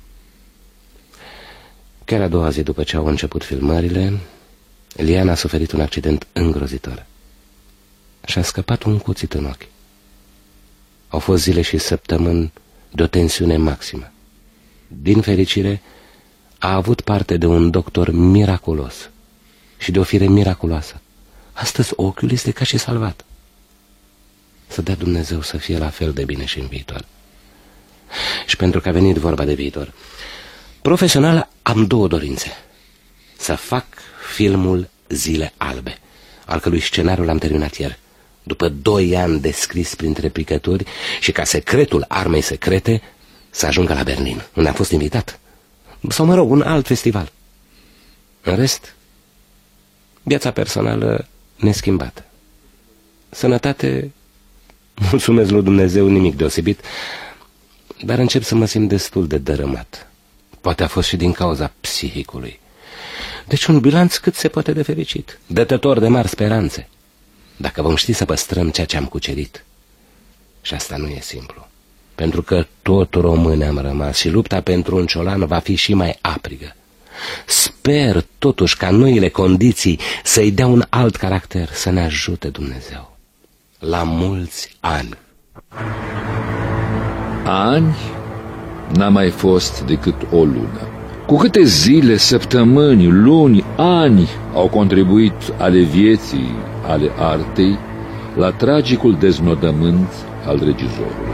Chiar a doua zi după ce au început filmările, Liana a suferit un accident îngrozitor și a scăpat un cuțit în ochi. Au fost zile și săptămâni de o tensiune maximă. Din fericire, a avut parte de un doctor miraculos și de o fire miraculoasă. Astăzi ochiul este ca și salvat. Să dea Dumnezeu să fie la fel de bine și în viitor. Și pentru că a venit vorba de viitor, profesional am două dorințe. Să fac filmul Zile Albe, al cărui scenariu l-am terminat ieri, după doi ani de scris printre picături, și ca secretul armei secrete să ajungă la Berlin, unde am fost invitat. Sau, mă rog, un alt festival. În rest, viața personală neschimbată. Sănătate, mulțumesc lui Dumnezeu, nimic deosebit, dar încep să mă simt destul de dărâmat. Poate a fost și din cauza psihicului. Deci un bilanț cât se poate de fericit, dătător de mari speranțe, dacă vom ști să păstrăm ceea ce am cucerit. Și asta nu e simplu, pentru că tot români am rămas și lupta pentru un ciolan va fi și mai aprigă. Sper totuși ca noile condiții să-i dea un alt caracter, să ne ajute Dumnezeu. La mulți ani! Ani n-a mai fost decât o lună. Cu câte zile, săptămâni, luni, ani au contribuit ale vieții, ale artei, la tragicul deznodământ al regizorului.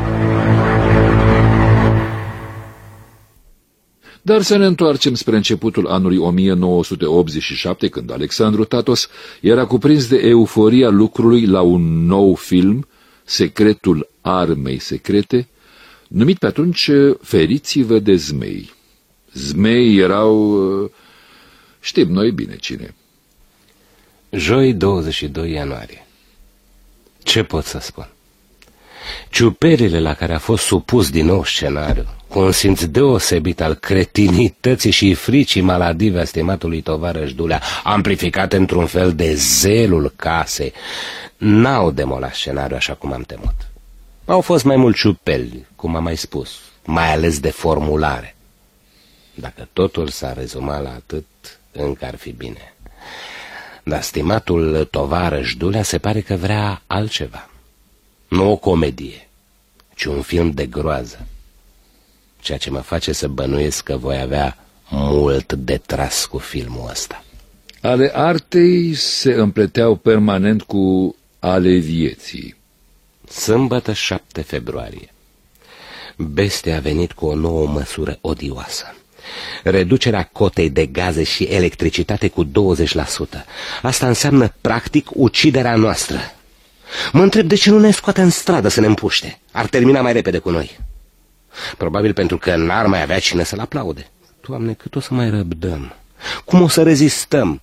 Dar să ne întoarcem spre începutul anului o mie nouă sute optzeci și șapte, când Alexandru Tatos era cuprins de euforia lucrului la un nou film, Secretul armei secrete, numit pe atunci Feriți-vă de zmei. Zmei erau... știm noi bine cine. Joi, douăzeci și doi ianuarie. Ce pot să spun? Ciuperile la care a fost supus din nou scenariu, cu un simț deosebit al cretinității și fricii maladive a stimatului tovarăș Dulea, amplificat într-un fel de zelul casei, n-au demolat scenariul așa cum am temut. Au fost mai mult ciupeli, cum am mai spus, mai ales de formulare. Dacă totul s-a rezumat la atât, încă ar fi bine. Dar stimatul tovarăș Dulea se pare că vrea altceva. Nu o comedie, ci un film de groază. Ceea ce mă face să bănuiesc că voi avea mult de tras cu filmul ăsta. Ale artei se împleteau permanent cu ale vieții. Sâmbătă șapte februarie. Bestia a venit cu o nouă măsură odioasă. Reducerea cotei de gaze și electricitate cu douăzeci la sută. Asta înseamnă, practic, uciderea noastră. Mă întreb de ce nu ne scoate în stradă să ne împuște. Ar termina mai repede cu noi. Probabil pentru că n-ar mai avea cine să-l aplaude. Doamne, cât o să mai răbdăm? Cum o să rezistăm?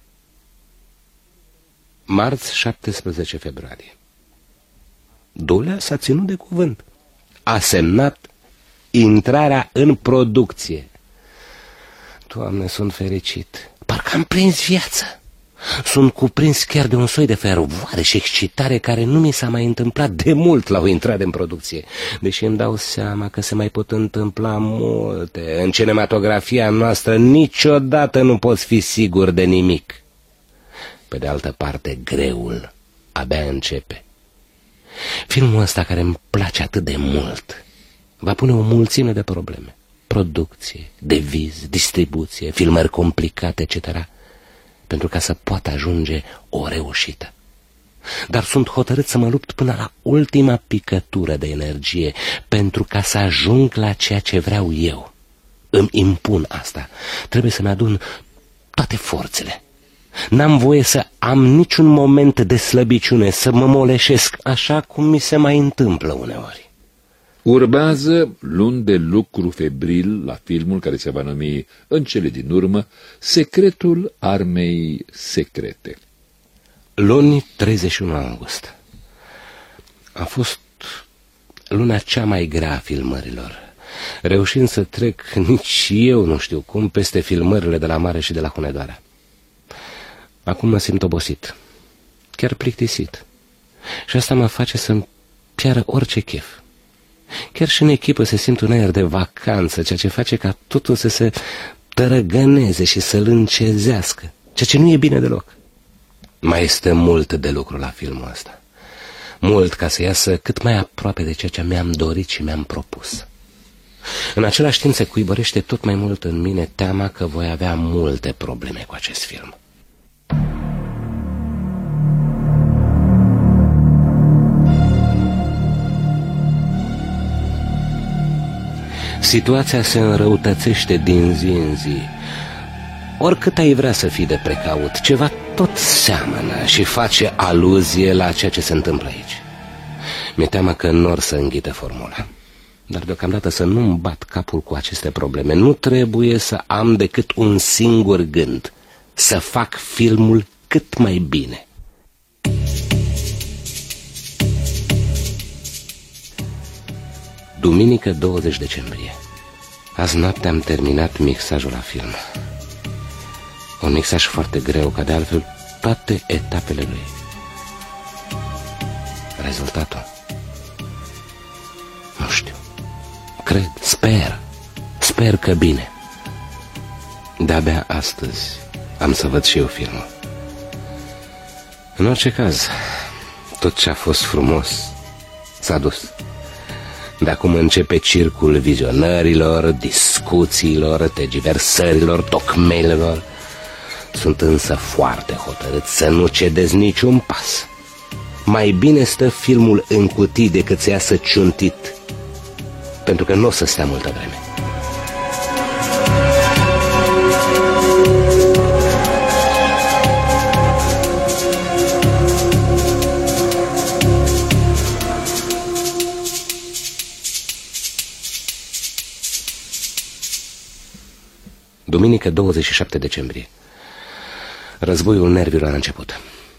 Marți, șaptesprezece februarie. Dulea s-a ținut de cuvânt. A semnat intrarea în producție. Doamne, sunt fericit. Parcă am prins viață. Sunt cuprins chiar de un soi de fervoare și excitare care nu mi s-a mai întâmplat de mult la o intrare în producție. Deși îmi dau seama că se mai pot întâmpla multe. În cinematografia noastră niciodată nu poți fi sigur de nimic. Pe de altă parte, greul abia începe. Filmul ăsta care îmi place atât de mult va pune o mulțime de probleme. Producție, deviz, distribuție, filmări complicate, et cetera, pentru ca să poată ajunge o reușită. Dar sunt hotărât să mă lupt până la ultima picătură de energie pentru ca să ajung la ceea ce vreau eu. Îmi impun asta. Trebuie să-mi adun toate forțele. N-am voie să am niciun moment de slăbiciune, să mă moleșesc, așa cum mi se mai întâmplă uneori. Urmează luni de lucru febril la filmul care se va numi în cele din urmă Secretul Armei Secrete. Luni, treizeci și unu august. A fost luna cea mai grea a filmărilor. Reușind să trec, nici eu nu știu cum, peste filmările de la Mare și de la Hunedoara. Acum mă simt obosit, chiar plictisit. Și asta mă face să-mi piară orice chef. Chiar și în echipă se simt un aer de vacanță, ceea ce face ca totul să se tărăgăneze și să-l încezească, ceea ce nu e bine deloc. Mai este mult de lucru la filmul ăsta. Mult ca să iasă cât mai aproape de ceea ce mi-am dorit și mi-am propus. În același timp se cuibărește tot mai mult în mine teama că voi avea multe probleme cu acest film. Situația se înrăutățește din zi în zi. Oricât ai vrea să fii de precaut, ceva tot seamănă și face aluzie la ceea ce se întâmplă aici. Mi-e teamă că n-or să înghită formula. Dar deocamdată să nu-mi bat capul cu aceste probleme. Nu trebuie să am decât un singur gând: să fac filmul cât mai bine. Duminică douăzeci decembrie. Azi noapte am terminat mixajul la film. Un mixaj foarte greu, ca de altfel toate etapele lui. Rezultatul? Nu știu. Cred, sper, sper că bine. De-abia astăzi am să văd și eu filmul. În orice caz, tot ce a fost frumos s-a dus. De acum începe circul vizionărilor, discuțiilor, tergiversărilor, tocmelelor. Sunt însă foarte hotărât să nu cedez niciun pas. Mai bine stă filmul în cutii decât să iasă ciuntit, pentru că nu o să stea multă vreme. Duminică douăzeci și șapte decembrie. Războiul nervilor a început.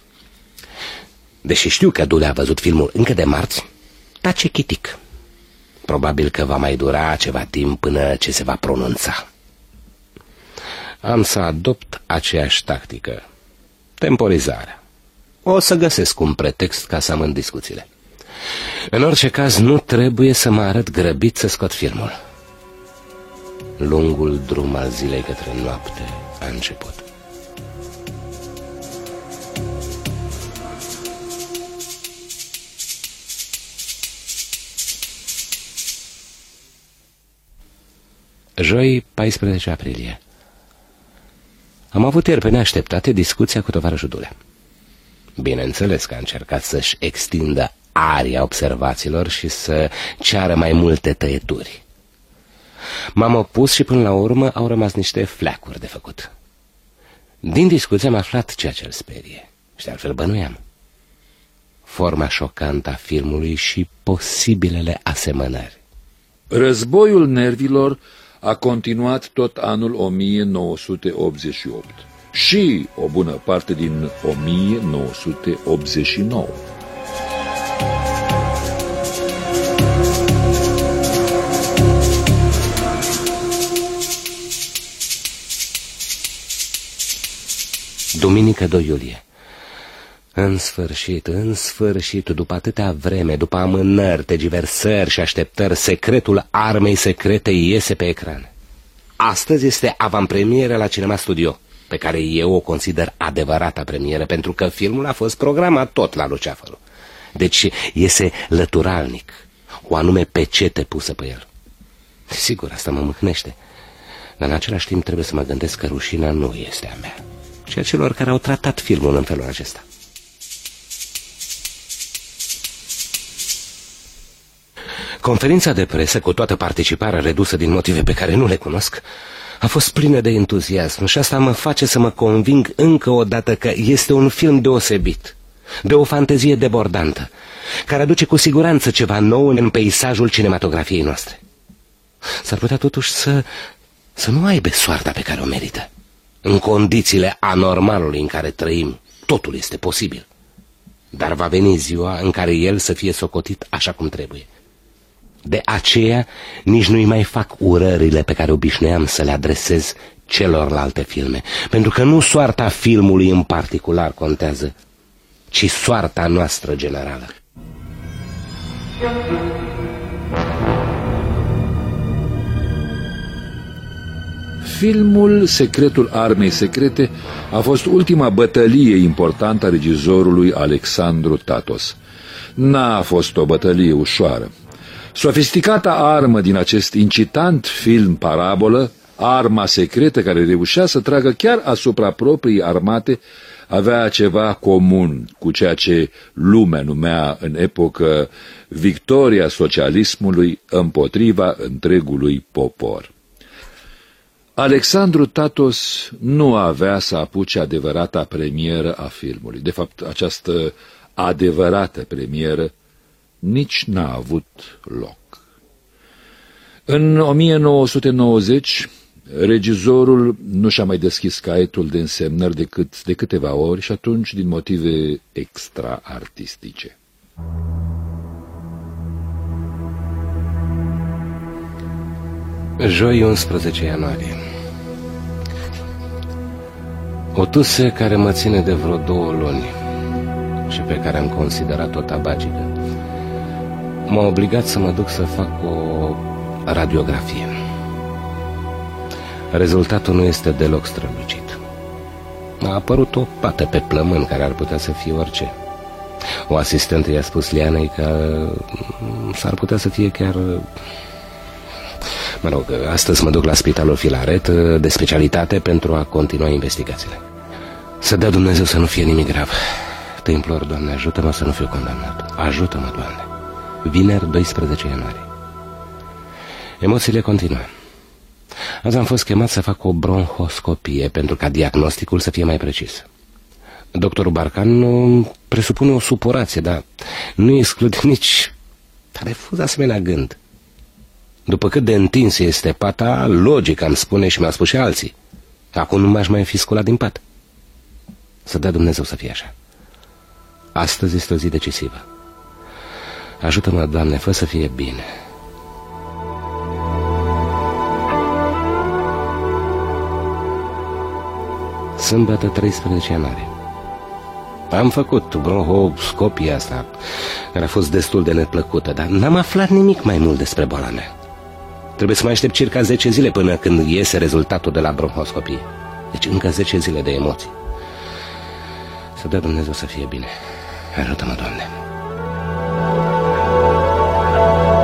Deși știu că Dulea a văzut filmul încă de marți, tace chitic. Probabil că va mai dura ceva timp până ce se va pronunța. Am să adopt aceeași tactică: temporizarea. O să găsesc un pretext ca să amând discuțiile. În orice caz, nu trebuie să mă arăt grăbit să scot filmul. Lungul drum al zilei către noapte a început. Joi, paisprezece aprilie. Am avut ieri pe neașteptate discuția cu tovarășul Dulea. Bineînțeles că a încercat să-și extindă aria observațiilor și să ceară mai multe tăieturi. M-am opus și până la urmă au rămas niște fleacuri de făcut. Din discuție am aflat ceea ce îl sperie și de altfel bănuiam: forma șocantă a filmului și posibilele asemănări. Războiul nervilor a continuat tot anul o mie nouă sute optzeci și opt și o bună parte din o mie nouă sute optzeci și nouă. Duminică doi iulie. În sfârșit, în sfârșit, după atâtea vreme, după amânări, tergiversări și așteptări, secretul armei secrete iese pe ecran. Astăzi este avantpremieră la Cinema Studio, pe care eu o consider adevărata premieră, pentru că filmul a fost programat tot la Luceafărul. Deci iese lăturalnic, o anume pecete pusă pe el. Sigur, asta mă mâhnește, dar în același timp trebuie să mă gândesc că rușina nu este a mea, ci a celor care au tratat filmul în felul acesta. Conferința de presă, cu toată participarea redusă din motive pe care nu le cunosc, a fost plină de entuziasm și asta mă face să mă conving încă o dată că este un film deosebit, de o fantezie debordantă, care aduce cu siguranță ceva nou în peisajul cinematografiei noastre. S-ar putea totuși să, să nu aibă soarta pe care o merită. În condițiile anormalului în care trăim, totul este posibil. Dar va veni ziua în care el să fie socotit așa cum trebuie. De aceea nici nu-i mai fac urările pe care obișnuiam să le adresez celorlalte filme, pentru că nu soarta filmului în particular contează, ci soarta noastră generală. Filmul Secretul armei secrete a fost ultima bătălie importantă a regizorului Alexandru Tatos. N-a fost o bătălie ușoară. Sofisticata armă din acest incitant film parabolă, arma secretă care reușea să tragă chiar asupra propriei armate, avea ceva comun cu ceea ce lumea numea în epocă victoria socialismului împotriva întregului popor. Alexandru Tatos nu avea să apuce adevărata premieră a filmului. De fapt, această adevărată premieră nici n-a avut loc. În o mie nouă sute nouăzeci, regizorul nu și-a mai deschis caietul de însemnări decât de câteva ori și atunci din motive extra-artistice. Joi unsprezece ianuarie. O tuse care mă ține de vreo două luni și pe care am considerat-o tabagică m-a obligat să mă duc să fac o radiografie. Rezultatul nu este deloc strălucit. A apărut o pată pe plămân care ar putea să fie orice. O asistentă i-a spus Lianei că s-ar putea să fie chiar... Mă rog, astăzi mă duc la Spitalul Filaret de specialitate pentru a continua investigațiile. Să dea Dumnezeu să nu fie nimic grav. Te implor, Doamne, ajută-mă să nu fiu condamnat. Ajută-mă, Doamne. Vineri, doisprezece ianuarie. Emoțiile continuă. Azi am fost chemat să fac o bronhoscopie pentru ca diagnosticul să fie mai precis. Doctorul Barcan presupune o supurație, dar nu exclude nici... refuz asemenea gând. După cât de întins este pata, logic am spune și mi-au spus și alții. Acum nu m-aș mai fi sculat din pat. Să dea Dumnezeu să fie așa. Astăzi este o zi decisivă. Ajută-mă, Doamne, fă să fie bine. Sâmbătă, treisprezece ianuarie. Am făcut bronhoscopia asta, care a fost destul de neplăcută, dar n-am aflat nimic mai mult despre boala mea. Trebuie să mai aștept circa zece zile până când iese rezultatul de la bronhoscopie. Deci încă zece zile de emoții. Să dea Dumnezeu să fie bine. Ajută-mă, Doamne.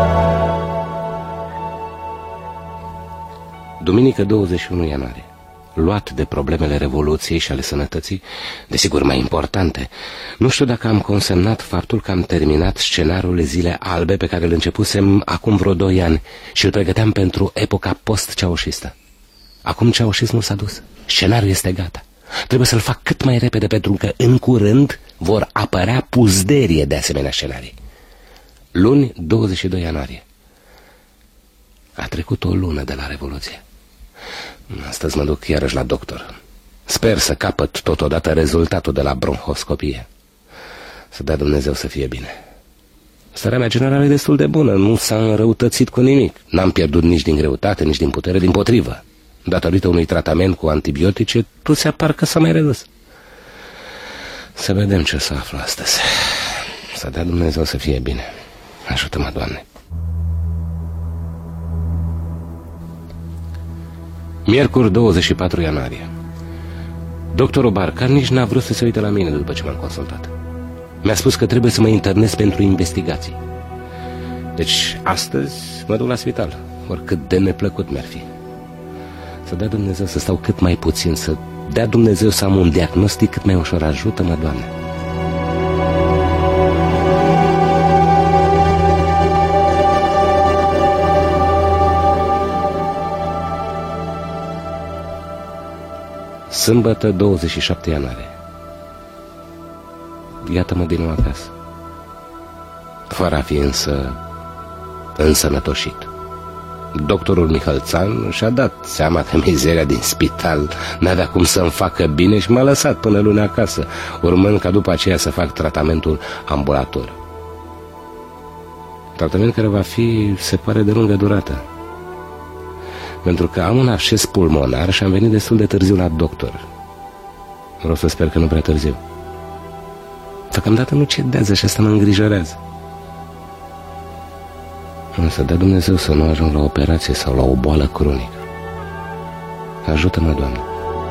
Duminică douăzeci și unu ianuarie. luat de problemele Revoluției și ale sănătății, desigur mai importante, nu știu dacă am consemnat faptul că am terminat scenariul Zile Albe pe care îl începusem acum vreo doi ani și îl pregăteam pentru epoca post-ceaușistă. Acum ceaușismul s-a dus, scenariul este gata. Trebuie să-l fac cât mai repede pentru că în curând vor apărea puzderie de asemenea scenarii. Luni, douăzeci și doi ianuarie. A trecut o lună de la Revoluție. Astăzi mă duc iarăși la doctor. Sper să capăt totodată rezultatul de la bronhoscopie. Să dea Dumnezeu să fie bine. Starea mea generală e destul de bună, nu s-a înrăutățit cu nimic. N-am pierdut nici din greutate, nici din putere, dimpotrivă. Datorită unui tratament cu antibiotice, tu se apar că s-a mai redus. Să vedem ce să aflu astăzi. Să dea Dumnezeu să fie bine. Ajută-mă, Doamne. Miercuri, douăzeci și patru ianuarie. Doctorul Barcan nici n-a vrut să se uite la mine după ce m-am consultat. Mi-a spus că trebuie să mă internez pentru investigații. Deci, astăzi mă duc la spital, oricât de neplăcut mi-ar fi. Să dea Dumnezeu să stau cât mai puțin, să dea Dumnezeu să am un diagnostic cât mai ușor. Ajută-mă, Doamne. Sâmbătă, douăzeci și șapte ianuarie. Iată-mă din nou acasă, fără a fi însă însănătoșit. Doctorul Mihălțan și-a dat seama că mizeria din spital n-avea cum să-mi facă bine și m-a lăsat până luni acasă, urmând ca după aceea să fac tratamentul ambulator. Tratament care va fi, se pare, de lungă durată. Pentru că am un absces pulmonar și am venit destul de târziu la doctor. Vreau să sper că nu prea târziu. Deocamdată nu cedează și asta mă îngrijorează. Însă dea Dumnezeu să nu ajung la operație sau la o boală cronică. Ajută-mă, Doamne.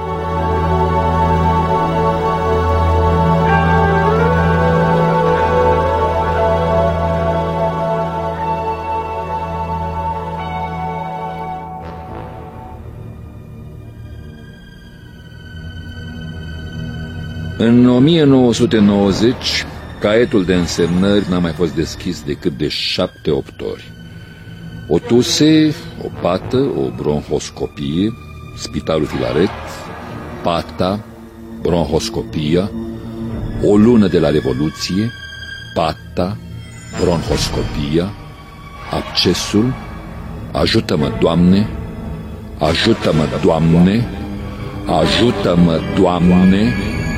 În o mie nouă sute nouăzeci, caietul de însemnări n-a mai fost deschis decât de șapte-opt ori. O tuse, o pată, o bronhoscopie, Spitalul Filaret, pata, bronhoscopia, o lună de la Revoluție, pata, bronhoscopia, abscesul, ajută-mă, Doamne, ajută-mă, Doamne, ajută-mă, Doamne.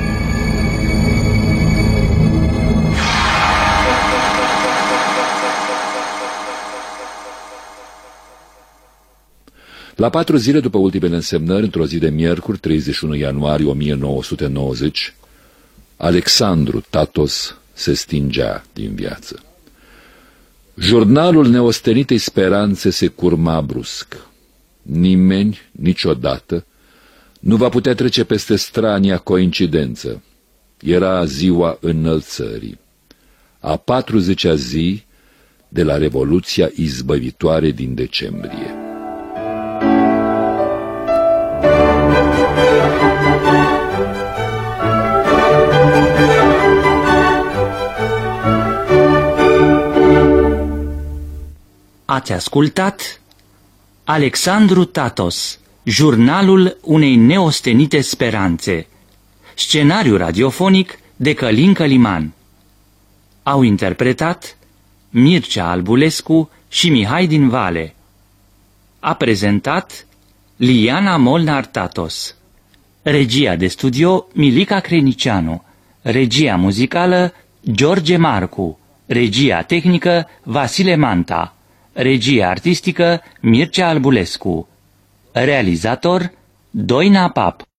La patru zile după ultimele însemnări, într-o zi de miercuri, treizeci și unu ianuarie o mie nouă sute nouăzeci, Alexandru Tatos se stingea din viață. Jurnalul neostenitei speranțe se curma brusc. Nimeni, niciodată, nu va putea trece peste strania coincidență. Era ziua înălțării, a patruzecea zi de la Revoluția izbăvitoare din decembrie. Ați ascultat Alexandru Tatos, jurnalul unei neostenite speranțe, scenariu radiofonic de Călin Căliman. Au interpretat Mircea Albulescu și Mihai din Vale. A prezentat Liana Molnar Tatos. Regia de studio Milica Crenicianu. Regia muzicală George Marcu. Regia tehnică Vasile Manta. Regia artistică Mircea Albulescu. Realizator Doina Pap.